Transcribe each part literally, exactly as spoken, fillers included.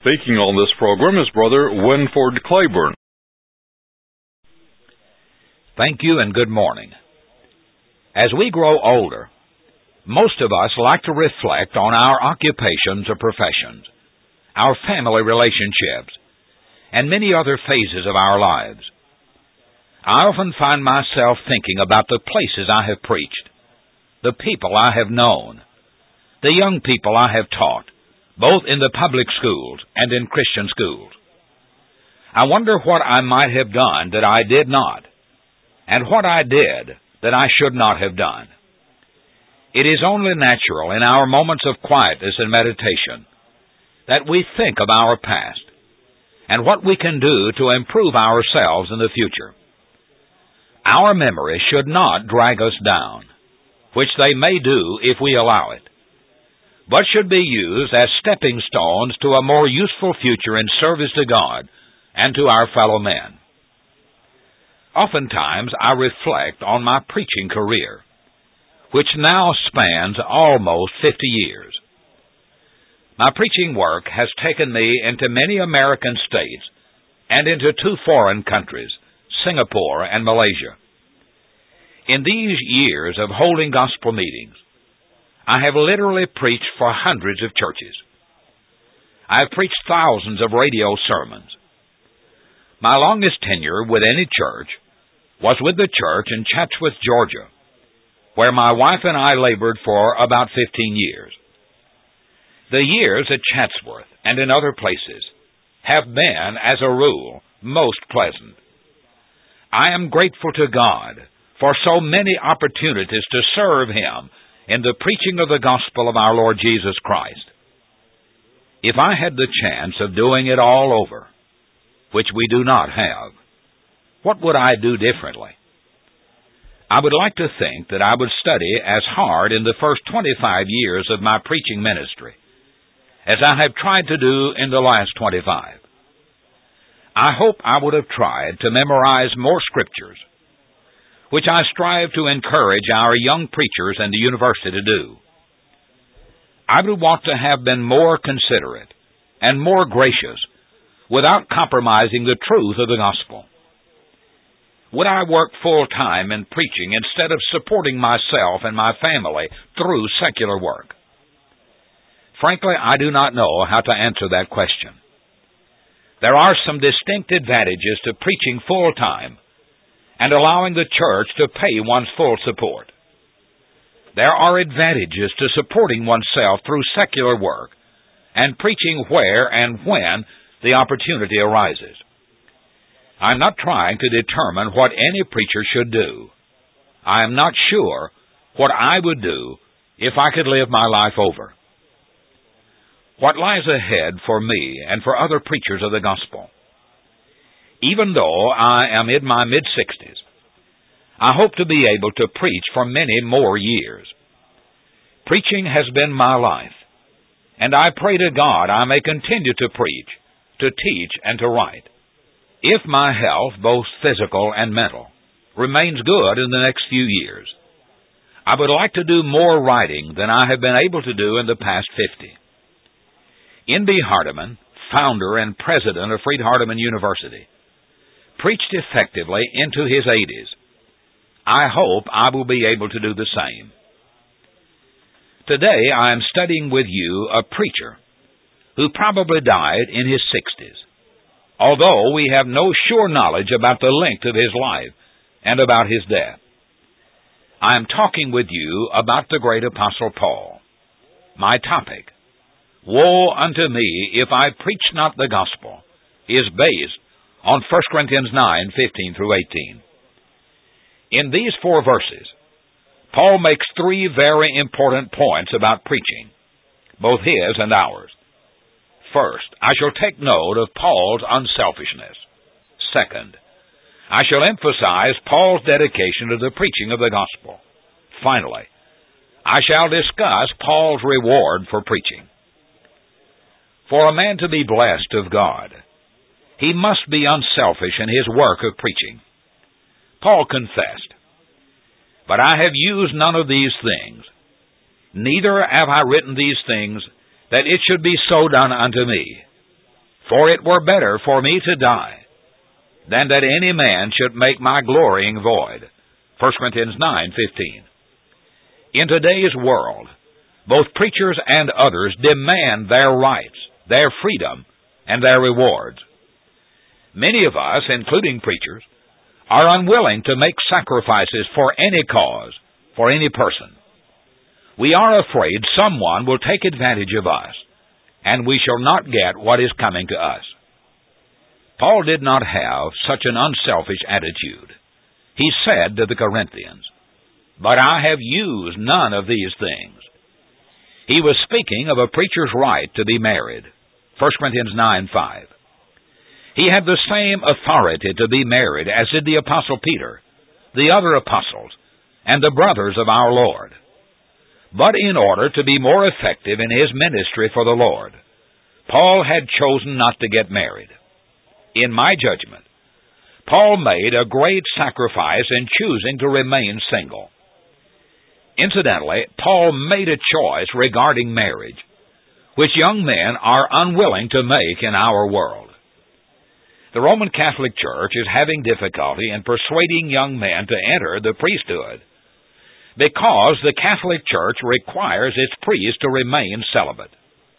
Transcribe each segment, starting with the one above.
Speaking on this program is Brother Winford Claiborne. Thank you and good morning. As we grow older, most of us like to reflect on our occupations or professions, our family relationships, and many other phases of our lives. I often find myself thinking about the places I have preached, the people I have known, the young people I have taught, both in the public schools and in Christian schools. I wonder what I might have done that I did not, and what I did that I should not have done. It is only natural in our moments of quietness and meditation that we think of our past and what we can do to improve ourselves in the future. Our memories should not drag us down, which they may do if we allow it, but should be used as stepping stones to a more useful future in service to God and to our fellow men. Oftentimes I reflect on my preaching career, which now spans almost fifty years. My preaching work has taken me into many American states and into two foreign countries, Singapore and Malaysia. In these years of holding gospel meetings, I have literally preached for hundreds of churches. I have preached thousands of radio sermons. My longest tenure with any church was with the church in Chatsworth, Georgia, where my wife and I labored for about fifteen years. The years at Chatsworth and in other places have been, as a rule, most pleasant. I am grateful to God for so many opportunities to serve Him in the preaching of the gospel of our Lord Jesus Christ. If I had the chance of doing it all over, which we do not have, what would I do differently? I would like to think that I would study as hard in the first twenty-five years of my preaching ministry as I have tried to do in the last twenty-five. I hope I would have tried to memorize more scriptures, which I strive to encourage our young preachers in the university to do. I would want to have been more considerate and more gracious without compromising the truth of the gospel. Would I work full-time in preaching instead of supporting myself and my family through secular work? Frankly, I do not know how to answer that question. There are some distinct advantages to preaching full-time and allowing the church to pay one's full support. There are advantages to supporting oneself through secular work and preaching where and when the opportunity arises. I am not trying to determine what any preacher should do. I am not sure what I would do if I could live my life over. What lies ahead for me and for other preachers of the gospel? Even though I am in my mid-sixties, I hope to be able to preach for many more years. Preaching has been my life, and I pray to God I may continue to preach, to teach, and to write. If my health, both physical and mental, remains good in the next few years, I would like to do more writing than I have been able to do in the past fifty. N B Hardeman, founder and president of Freed Hardeman University, preached effectively into his eighties. I hope I will be able to do the same. Today I am studying with you a preacher who probably died in his sixties. Although we have no sure knowledge about the length of his life and about his death. I am talking with you about the great Apostle Paul. My topic, Woe unto me if I preach not the gospel, is based on First Corinthians nine, fifteen through eighteen. In these four verses, Paul makes three very important points about preaching, both his and ours. First, I shall take note of Paul's unselfishness. Second, I shall emphasize Paul's dedication to the preaching of the gospel. Finally, I shall discuss Paul's reward for preaching. For a man to be blessed of God, he must be unselfish in his work of preaching. Paul confessed, "But I have used none of these things, neither have I written these things that it should be so done unto me. For it were better for me to die, than that any man should make my glorying void. First Corinthians nine fifteen. In today's world, both preachers and others demand their rights, their freedom, and their rewards. Many of us, including preachers, are unwilling to make sacrifices for any cause, for any person. We are afraid someone will take advantage of us, and we shall not get what is coming to us. Paul did not have such an unselfish attitude. He said to the Corinthians, "But I have used none of these things." He was speaking of a preacher's right to be married. First Corinthians nine five. He had the same authority to be married as did the Apostle Peter, the other apostles, and the brothers of our Lord. But in order to be more effective in his ministry for the Lord, Paul had chosen not to get married. In my judgment, Paul made a great sacrifice in choosing to remain single. Incidentally, Paul made a choice regarding marriage, which young men are unwilling to make in our world. The Roman Catholic Church is having difficulty in persuading young men to enter the priesthood because the Catholic Church requires its priests to remain celibate.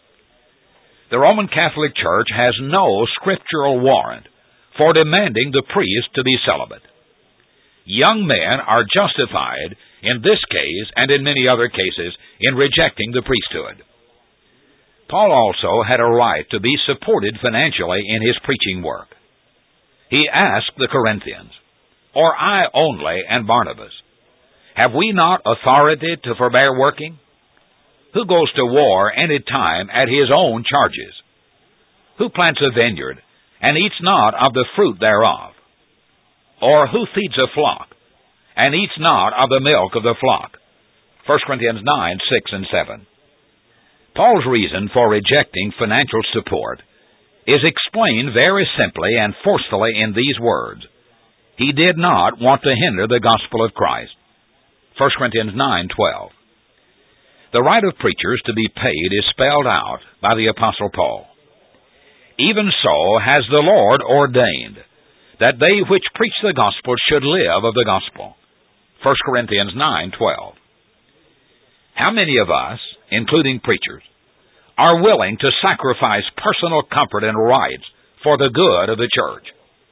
The Roman Catholic Church has no scriptural warrant for demanding the priest to be celibate. Young men are justified in this case and in many other cases in rejecting the priesthood. Paul also had a right to be supported financially in his preaching work. He asked the Corinthians, "Or I only and Barnabas, have we not authority to forbear working? Who goes to war any time at his own charges? Who plants a vineyard and eats not of the fruit thereof? Or who feeds a flock and eats not of the milk of the flock?" First Corinthians nine six and seven. Paul's reason for rejecting financial support is explained very simply and forcefully in these words. He did not want to hinder the gospel of Christ. First Corinthians nine twelve. The right of preachers to be paid is spelled out by the Apostle Paul. "Even so has the Lord ordained that they which preach the gospel should live of the gospel." First Corinthians nine twelve. How many of us, including preachers, are willing to sacrifice personal comfort and rights for the good of the church?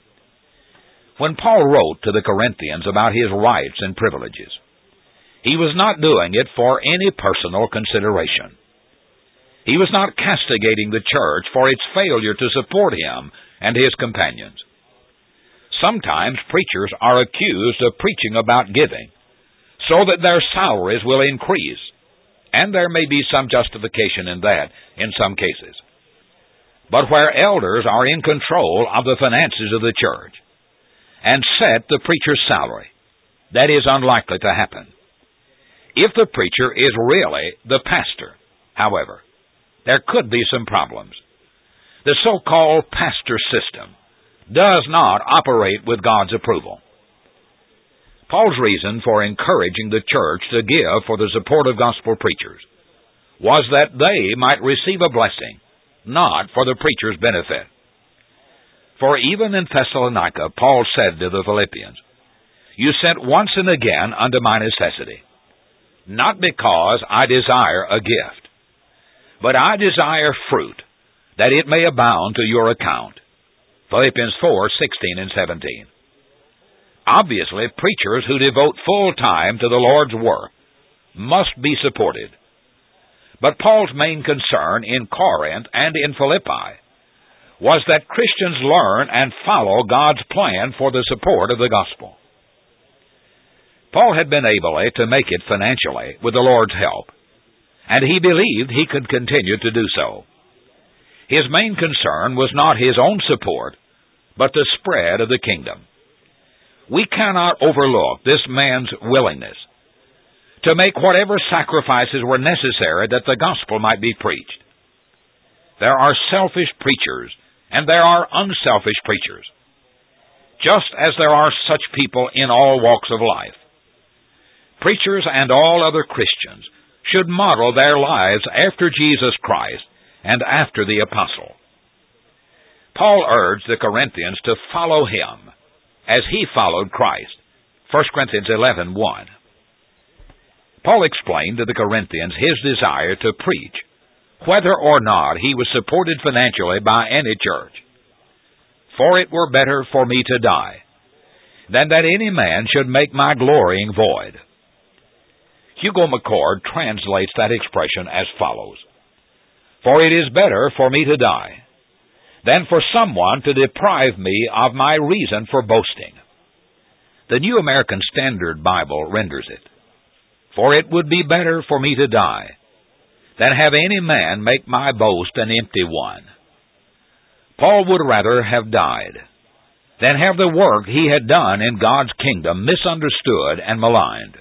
When Paul wrote to the Corinthians about his rights and privileges, he was not doing it for any personal consideration. He was not castigating the church for its failure to support him and his companions. Sometimes preachers are accused of preaching about giving so that their salaries will increase, and there may be some justification in that in some cases. But where elders are in control of the finances of the church and set the preacher's salary, that is unlikely to happen. If the preacher is really the pastor, however, there could be some problems. The so-called pastor system does not operate with God's approval. Paul's reason for encouraging the church to give for the support of gospel preachers was that they might receive a blessing, not for the preacher's benefit. For even in Thessalonica, Paul said to the Philippians, "You sent once and again unto my necessity, not because I desire a gift, but I desire fruit, that it may abound to your account." Philippians four sixteen and seventeen. Obviously, preachers who devote full time to the Lord's work must be supported. But Paul's main concern in Corinth and in Philippi was that Christians learn and follow God's plan for the support of the gospel. Paul had been able to make it financially with the Lord's help, and he believed he could continue to do so. His main concern was not his own support, but the spread of the kingdom. We cannot overlook this man's willingness to make whatever sacrifices were necessary that the gospel might be preached. There are selfish preachers, and there are unselfish preachers, just as there are such people in all walks of life. Preachers and all other Christians should model their lives after Jesus Christ and after the apostle. Paul urged the Corinthians to follow him as he followed Christ. First Corinthians eleven one. Paul explained to the Corinthians his desire to preach, whether or not he was supported financially by any church. For it were better for me to die, than that any man should make my glorying void. Hugo McCord translates that expression as follows: For it is better for me to die, than for someone to deprive me of my reason for boasting. The New American Standard Bible renders it, For it would be better for me to die, than have any man make my boast an empty one. Paul would rather have died than have the work he had done in God's kingdom misunderstood and maligned.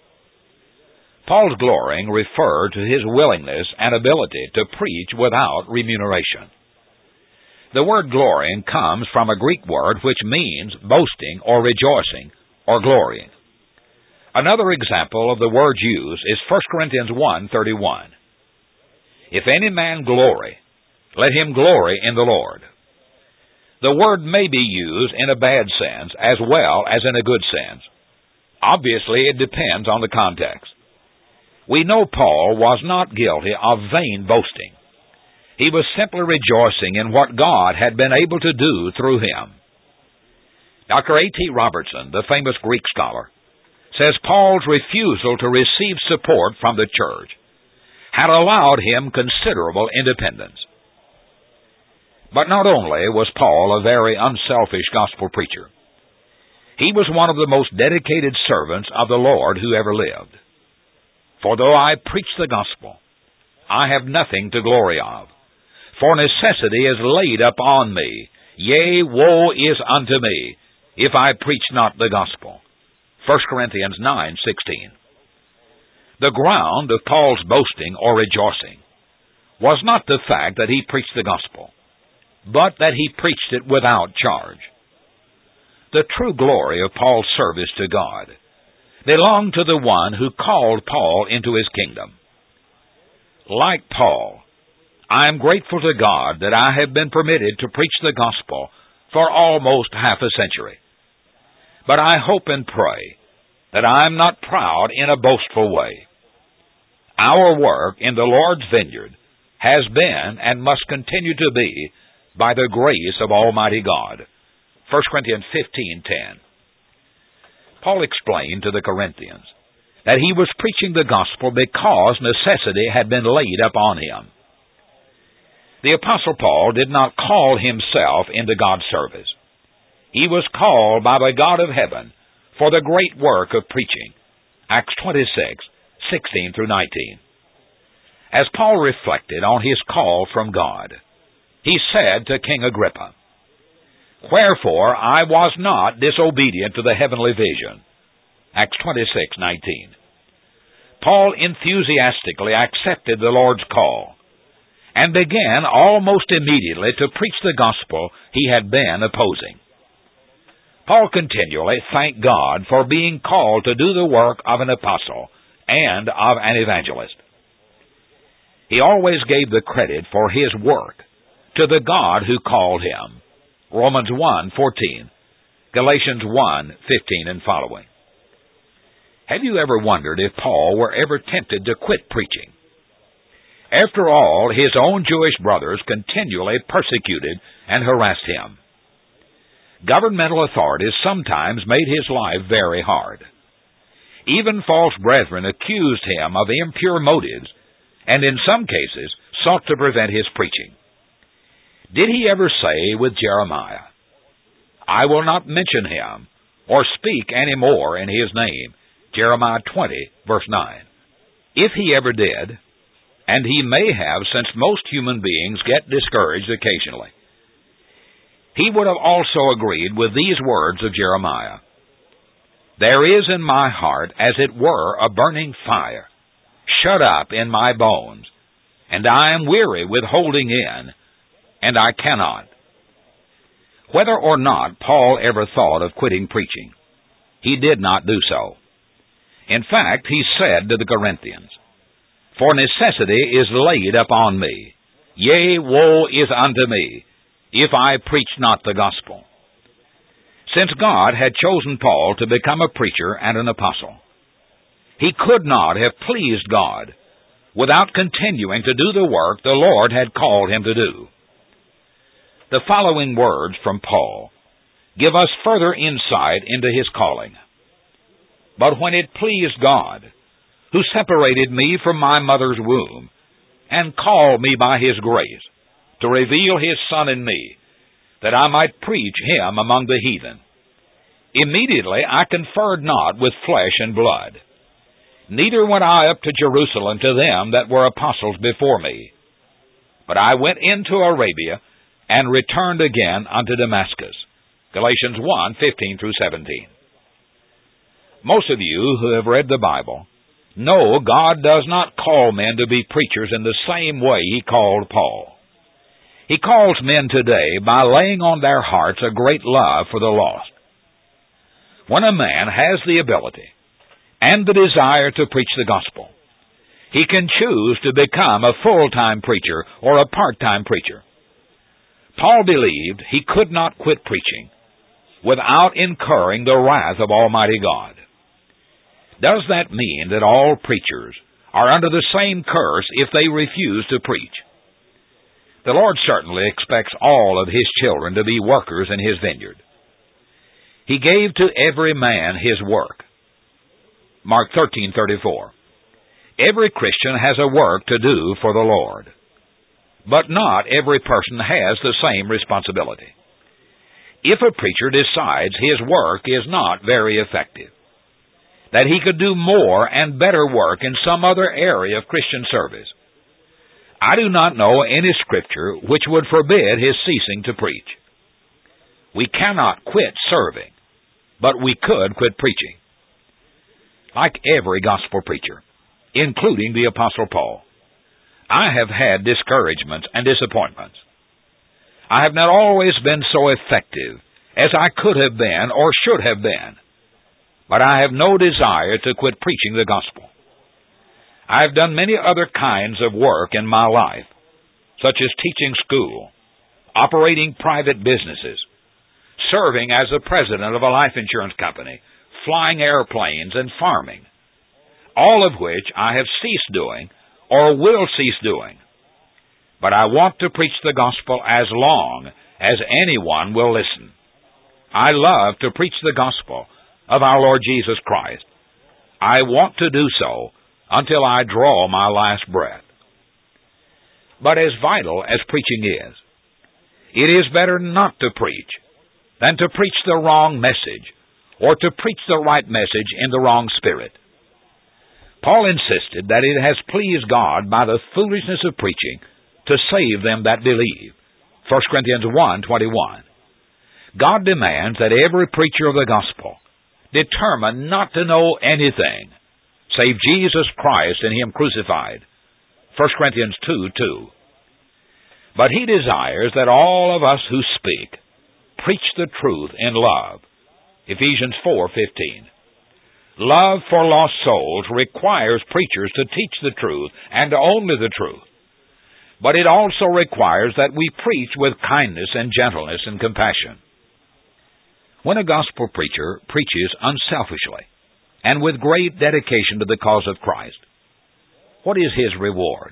Paul's glorying referred to his willingness and ability to preach without remuneration. The word glorying comes from a Greek word which means boasting or rejoicing or glorying. Another example of the word used is First Corinthians one thirty-one. If any man glory, let him glory in the Lord. The word may be used in a bad sense as well as in a good sense. Obviously, it depends on the context. We know Paul was not guilty of vain boasting. He was simply rejoicing in what God had been able to do through him. Doctor A T Robertson, the famous Greek scholar, says Paul's refusal to receive support from the church had allowed him considerable independence. But not only was Paul a very unselfish gospel preacher, he was one of the most dedicated servants of the Lord who ever lived. For though I preach the gospel, I have nothing to glory of, for necessity is laid upon me. Yea, woe is unto me, if I preach not the gospel. First Corinthians nine sixteen. The ground of Paul's boasting or rejoicing was not the fact that he preached the gospel, but that he preached it without charge. The true glory of Paul's service to God belonged to the one who called Paul into his kingdom. Like Paul, I am grateful to God that I have been permitted to preach the gospel for almost half a century. But I hope and pray that I am not proud in a boastful way. Our work in the Lord's vineyard has been and must continue to be by the grace of Almighty God. First Corinthians fifteen ten. Paul explained to the Corinthians that he was preaching the gospel because necessity had been laid upon him. The Apostle Paul did not call himself into God's service. He was called by the God of heaven for the great work of preaching. Acts twenty-six sixteen through nineteen. As Paul reflected on his call from God, he said to King Agrippa, Wherefore I was not disobedient to the heavenly vision. Acts twenty-six nineteen. Paul enthusiastically accepted the Lord's call and began almost immediately to preach the gospel he had been opposing. Paul continually thanked God for being called to do the work of an apostle and of an evangelist. He always gave the credit for his work to the God who called him. Romans one fourteen, Galatians one fifteen and following. Have you ever wondered if Paul were ever tempted to quit preaching? After all, his own Jewish brothers continually persecuted and harassed him. Governmental authorities sometimes made his life very hard. Even false brethren accused him of impure motives and in some cases sought to prevent his preaching. Did he ever say with Jeremiah, I will not mention him or speak any more in his name, Jeremiah twenty, verse nine. If he ever did, and he may have, since most human beings get discouraged occasionally, he would have also agreed with these words of Jeremiah, There is in my heart, as it were, a burning fire, shut up in my bones, and I am weary with holding in, and I cannot. Whether or not Paul ever thought of quitting preaching, he did not do so. In fact, he said to the Corinthians, For necessity is laid upon me. Yea, woe is unto me, if I preach not the gospel. Since God had chosen Paul to become a preacher and an apostle, he could not have pleased God without continuing to do the work the Lord had called him to do. The following words from Paul give us further insight into his calling. But when it pleased God, who separated me from my mother's womb, and called me by His grace, to reveal His Son in me, that I might preach Him among the heathen, immediately I conferred not with flesh and blood, neither went I up to Jerusalem to them that were apostles before me, but I went into Arabia, and returned again unto Damascus. Galatians one, fifteen through seventeen. Most of you who have read the Bible know God does not call men to be preachers in the same way He called Paul. He calls men today by laying on their hearts a great love for the lost. When a man has the ability and the desire to preach the gospel, he can choose to become a full-time preacher or a part-time preacher. Paul believed he could not quit preaching without incurring the wrath of Almighty God. Does that mean that all preachers are under the same curse if they refuse to preach? The Lord certainly expects all of His children to be workers in His vineyard. He gave to every man his work. Mark thirteen thirty-four. Every Christian has a work to do for the Lord, but not every person has the same responsibility. If a preacher decides his work is not very effective, that he could do more and better work in some other area of Christian service, I do not know any Scripture which would forbid his ceasing to preach. We cannot quit serving, but we could quit preaching. Like every gospel preacher, including the Apostle Paul, I have had discouragements and disappointments. I have not always been so effective as I could have been or should have been, but I have no desire to quit preaching the gospel. I have done many other kinds of work in my life, such as teaching school, operating private businesses, serving as the president of a life insurance company, flying airplanes, and farming, all of which I have ceased doing or will cease doing. But I want to preach the gospel as long as anyone will listen. I love to preach the gospel of our Lord Jesus Christ. I want to do so until I draw my last breath. But as vital as preaching is, it is better not to preach than to preach the wrong message or to preach the right message in the wrong spirit. Paul insisted that it has pleased God by the foolishness of preaching to save them that believe. First Corinthians one twenty-one. God demands that every preacher of the gospel determine not to know anything save Jesus Christ and Him crucified. First Corinthians two two. But He desires that all of us who speak preach the truth in love. Ephesians four fifteen. Love for lost souls requires preachers to teach the truth and only the truth. But it also requires that we preach with kindness and gentleness and compassion. When a gospel preacher preaches unselfishly and with great dedication to the cause of Christ, what is his reward?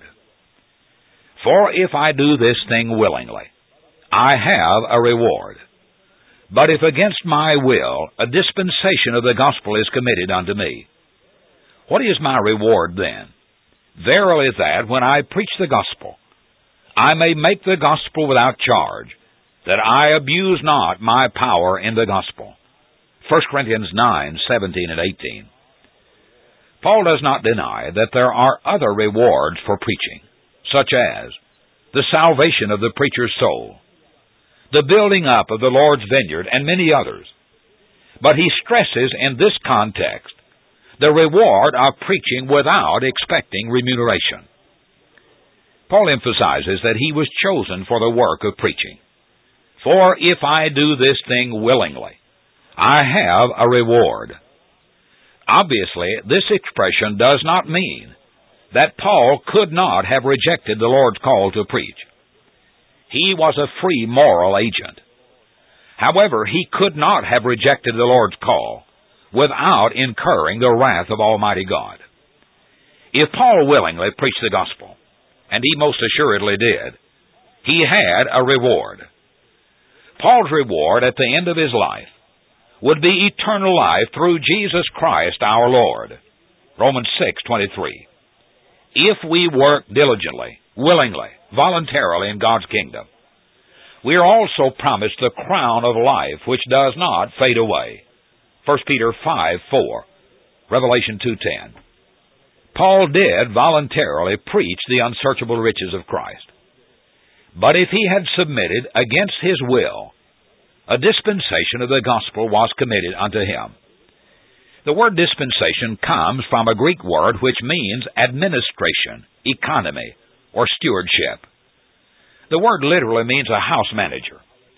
For if I do this thing willingly, I have a reward. But if against my will a dispensation of the gospel is committed unto me, what is my reward then? Verily that, when I preach the gospel, I may make the gospel without charge, that I abuse not my power in the gospel. First Corinthians nine seventeen and eighteen. Paul does not deny that there are other rewards for preaching, such as the salvation of the preacher's soul, the building up of the Lord's vineyard, and many others. But he stresses in this context the reward of preaching without expecting remuneration. Paul emphasizes that he was chosen for the work of preaching. For if I do this thing willingly, I have a reward. Obviously, this expression does not mean that Paul could not have rejected the Lord's call to preach. He was a free moral agent. However, he could not have rejected the Lord's call without incurring the wrath of Almighty God. If Paul willingly preached the gospel, and he most assuredly did, he had a reward. Paul's reward at the end of his life would be eternal life through Jesus Christ our Lord. Romans six twenty-three. If we work diligently, willingly, voluntarily in God's kingdom, we are also promised the crown of life which does not fade away. First Peter five four, Revelation two ten. Paul did voluntarily preach the unsearchable riches of Christ. But if he had submitted against his will, a dispensation of the gospel was committed unto him. The word dispensation comes from a Greek word which means administration, economy, or stewardship. The word literally means a house manager.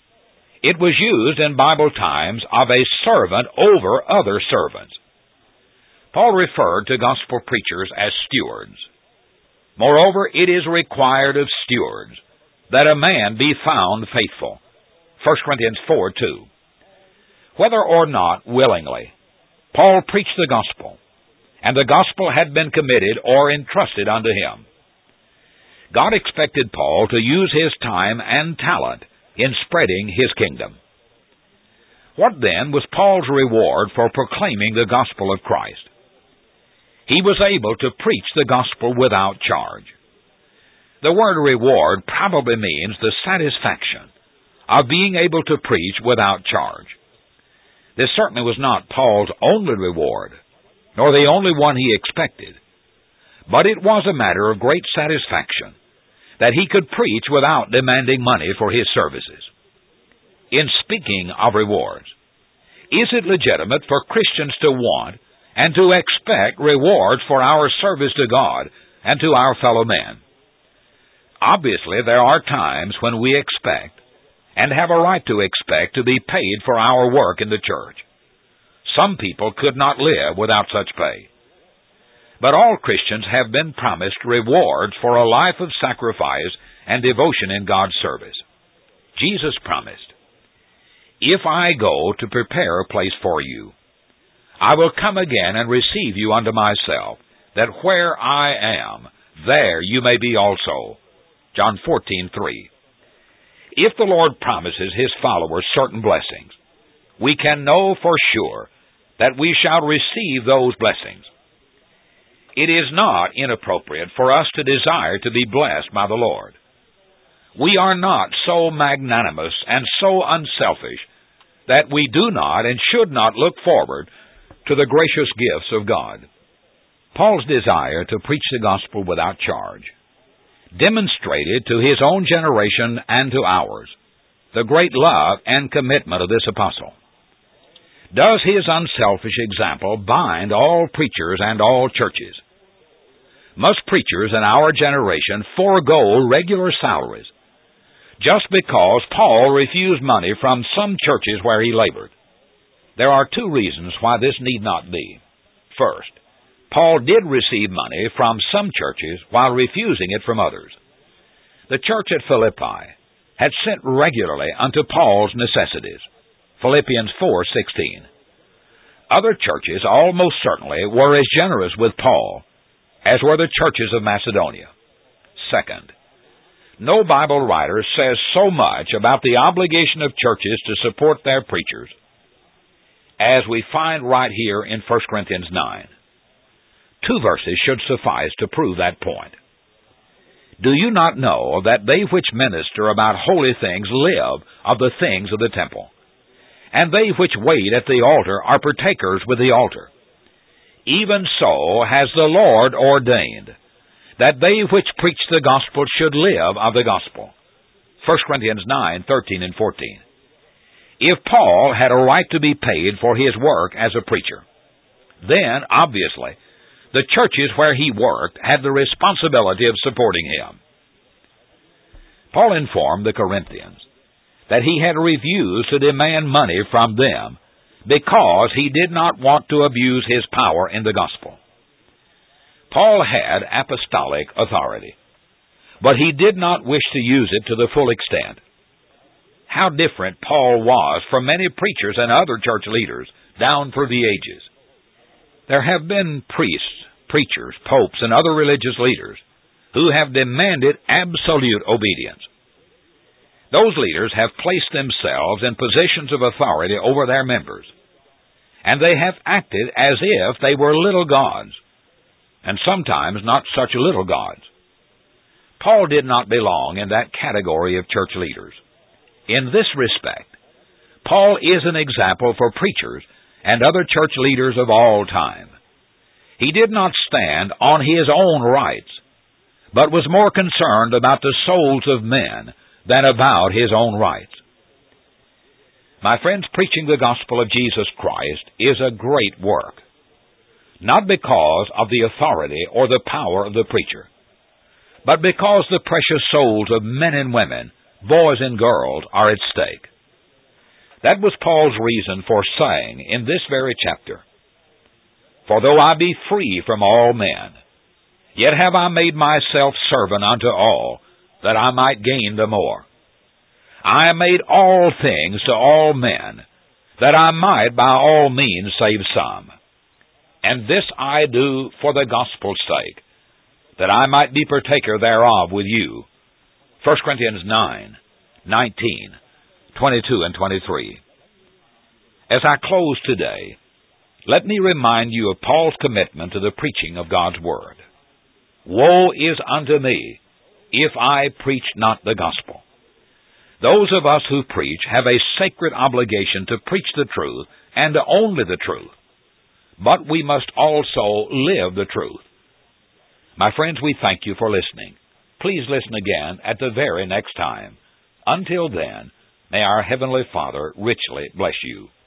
It was used in Bible times of a servant over other servants. Paul referred to gospel preachers as stewards. Moreover, it is required of stewards that a man be found faithful. First Corinthians four two. Whether or not willingly, Paul preached the gospel, and the gospel had been committed or entrusted unto him. God expected Paul to use his time and talent in spreading his kingdom. What then was Paul's reward for proclaiming the gospel of Christ? He was able to preach the gospel without charge. The word reward probably means the satisfaction of being able to preach without charge. This certainly was not Paul's only reward, nor the only one he expected, but it was a matter of great satisfaction that he could preach without demanding money for his services. In speaking of rewards, is it legitimate for Christians to want and to expect rewards for our service to God and to our fellow men? Obviously, there are times when we expect, and have a right to expect, to be paid for our work in the church. Some people could not live without such pay. But all Christians have been promised rewards for a life of sacrifice and devotion in God's service. Jesus promised, "If I go to prepare a place for you, I will come again and receive you unto myself, that where I am, there you may be also." John fourteen three. If the Lord promises His followers certain blessings, we can know for sure that we shall receive those blessings. It is not inappropriate for us to desire to be blessed by the Lord. We are not so magnanimous and so unselfish that we do not and should not look forward to the gracious gifts of God. Paul's desire to preach the gospel without charge demonstrated to his own generation and to ours the great love and commitment of this apostle. Does his unselfish example bind all preachers and all churches? Must preachers in our generation forego regular salaries just because Paul refused money from some churches where he labored? There are two reasons why this need not be. First, Paul did receive money from some churches while refusing it from others. The church at Philippi had sent regularly unto Paul's necessities. Philippians four sixteen. Other churches almost certainly were as generous with Paul as were the churches of Macedonia. Second, no Bible writer says so much about the obligation of churches to support their preachers as we find right here in First Corinthians nine. Two verses should suffice to prove that point. Do you not know that they which minister about holy things live of the things of the temple? And they which wait at the altar are partakers with the altar. Even so has the Lord ordained that they which preach the gospel should live of the gospel. First Corinthians nine thirteen and fourteen. If Paul had a right to be paid for his work as a preacher, then, obviously, the churches where he worked had the responsibility of supporting him. Paul informed the Corinthians that he had refused to demand money from them because he did not want to abuse his power in the gospel. Paul had apostolic authority. but he did not wish to use it to the full extent. How different Paul was from many preachers and other church leaders down through the ages. There have been priests, preachers, popes, and other religious leaders who have demanded absolute obedience. Those leaders have placed themselves in positions of authority over their members, and they have acted as if they were little gods, and sometimes not such little gods. Paul did not belong in that category of church leaders. In this respect, Paul is an example for preachers and other church leaders of all time. He did not stand on his own rights, but was more concerned about the souls of men than about his own rights. My friends, preaching the gospel of Jesus Christ is a great work, not because of the authority or the power of the preacher, but because the precious souls of men and women, boys and girls, are at stake. That was Paul's reason for saying in this very chapter, "For though I be free from all men, yet have I made myself servant unto all, that I might gain the more. I am made all things to all men, that I might by all means save some. And this I do for the gospel's sake, that I might be partaker thereof with you." First Corinthians nine, nineteen, twenty-two, and twenty-three. As I close today, let me remind you of Paul's commitment to the preaching of God's Word. "Woe is unto me, if I preach not the gospel." Those of us who preach have a sacred obligation to preach the truth and only the truth. But we must also live the truth. My friends, we thank you for listening. Please listen again at the very next time. Until then, may our Heavenly Father richly bless you.